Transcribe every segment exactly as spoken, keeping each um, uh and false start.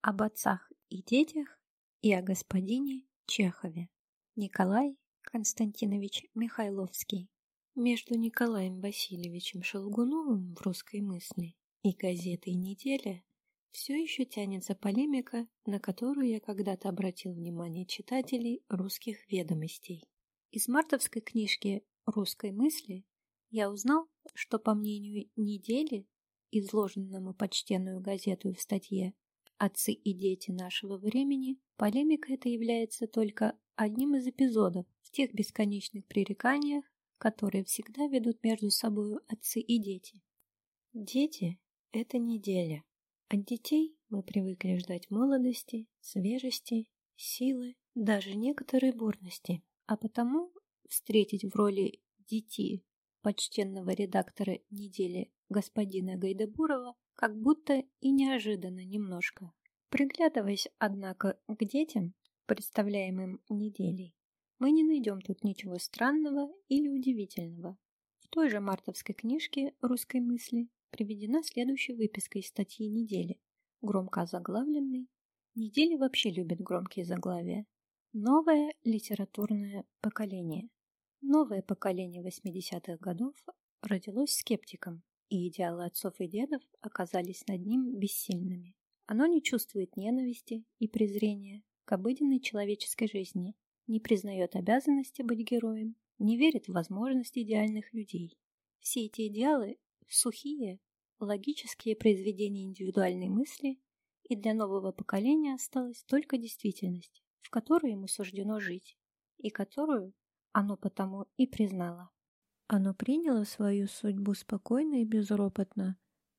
об отцах и детях и о господине Чехове. Николай Константинович Михайловский. Между Николаем Васильевичем Шелгуновым в «Русской мысли» и газетой «Неделя» все еще тянется полемика, на которую я когда-то обратил внимание читателей «Русских ведомостей». Из мартовской книжки «Русской мысли» я узнал, что, по мнению «Недели», изложенному почтенную газету в статье «Отцы и дети нашего времени», полемика эта является только одним из эпизодов в тех бесконечных пререканиях, которые всегда ведут между собой отцы и дети. Дети – это неделя. От детей мы привыкли ждать молодости, свежести, силы, даже некоторой бурности, а потому встретить в роли детей почтенного редактора «Недели» господина Гайдабурова как будто и неожиданно немножко. Приглядываясь, однако, к детям, представляемым «Неделей», мы не найдем тут ничего странного или удивительного. В той же мартовской книжке «Русской мысли» приведена следующая выписка из статьи «Недели», громко озаглавленной. «Недели» вообще любят громкие заглавия. Новое литературное поколение. Новое поколение восьмидесятых годов родилось скептиком, и идеалы отцов и дедов оказались над ним бессильными. Оно не чувствует ненависти и презрения к обыденной человеческой жизни, не признает обязанности быть героем, не верит в возможность идеальных людей. Все эти идеалы – сухие, логические произведения индивидуальной мысли, и для нового поколения осталась только действительность, в которой ему суждено жить, и которую оно потому и признало. Оно приняло свою судьбу спокойно и безропотно.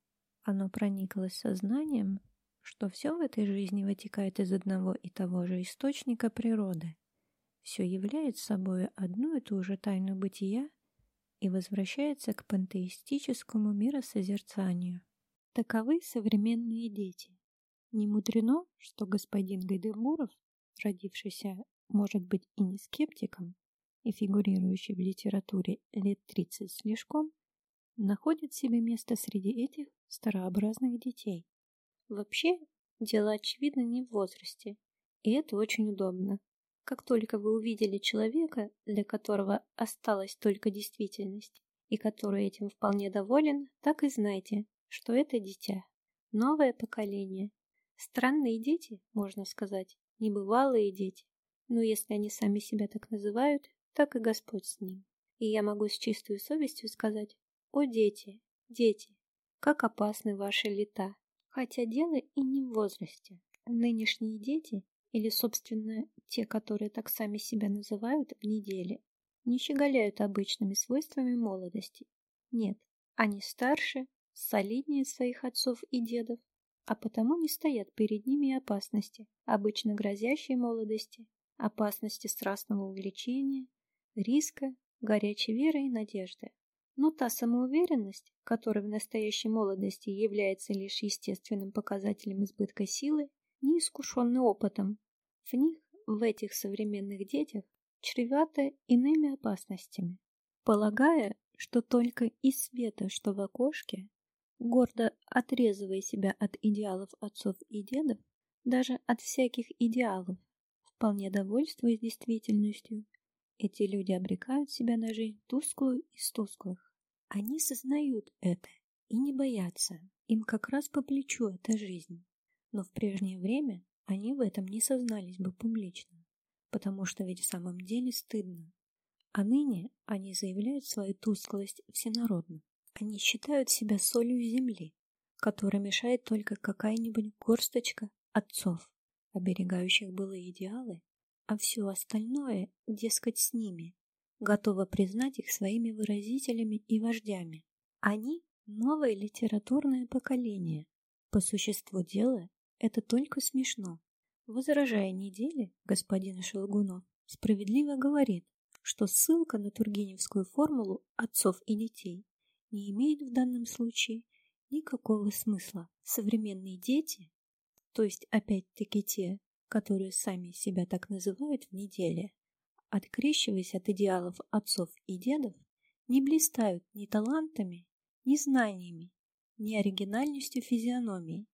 Оно прониклось сознанием, что все в этой жизни вытекает из одного и того же источника природы. Все является собой одну и ту же тайну бытия и возвращается к пантеистическому миросозерцанию. Таковы современные дети. Не мудрено, что господин Гайдабуров, родившийся, может быть, и не скептиком, и фигурирующий в литературе лет тридцать слишком, находит себе место среди этих старообразных детей. Вообще, дело очевидно не в возрасте, и это очень удобно. Как только вы увидели человека, для которого осталась только действительность, и который этим вполне доволен, так и знайте, что это дитя. Новое поколение. Странные дети, можно сказать, небывалые дети. Но если они сами себя так называют, так и Господь с ним. И я могу с чистой совестью сказать: «О, дети, дети, как опасны ваши лета!» Хотя дело и не в возрасте. Нынешние дети, или, собственно, те, которые так сами себя называют в «Неделе», не щеголяют обычными свойствами молодости. Нет, они старше, солиднее своих отцов и дедов, а потому не стоят перед ними опасности, обычно грозящей молодости, опасности страстного увлечения, риска, горячей веры и надежды. Но та самоуверенность, которая в настоящей молодости является лишь естественным показателем избытка силы, неискушенный опытом, в них, в этих современных детях, чревато иными опасностями. Полагая, что только из света, что в окошке, гордо отрезывая себя от идеалов отцов и дедов, даже от всяких идеалов, вполне довольствуясь действительностью, эти люди обрекают себя на жизнь тусклую из тусклых. Они сознают это и не боятся, им как раз по плечу эта жизнь. Но в прежнее время они в этом не сознались бы публично, потому что ведь в самом деле стыдно. А ныне они заявляют свою тусклость всенародно. Они считают себя солью земли, которой мешает только какая-нибудь горсточка отцов, оберегающих былые идеалы, а все остальное, дескать, с ними, готово признать их своими выразителями и вождями. Они – новое литературное поколение. По существу дела это только смешно. Возражая «Неделе», господин Шелгунов справедливо говорит, что ссылка на тургеневскую формулу отцов и детей не имеет в данном случае никакого смысла. Современные дети, то есть опять-таки те, которые сами себя так называют в «Неделе», открещиваясь от идеалов отцов и дедов, не блистают ни талантами, ни знаниями, ни оригинальностью физиономии,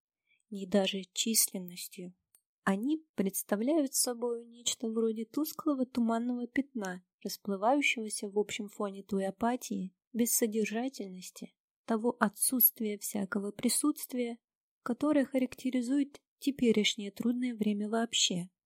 ни даже численностью. Они представляют собой нечто вроде тусклого туманного пятна, расплывающегося в общем фоне той апатии, бессодержательности, того отсутствия всякого присутствия, которое характеризует теперешнее трудное время вообще.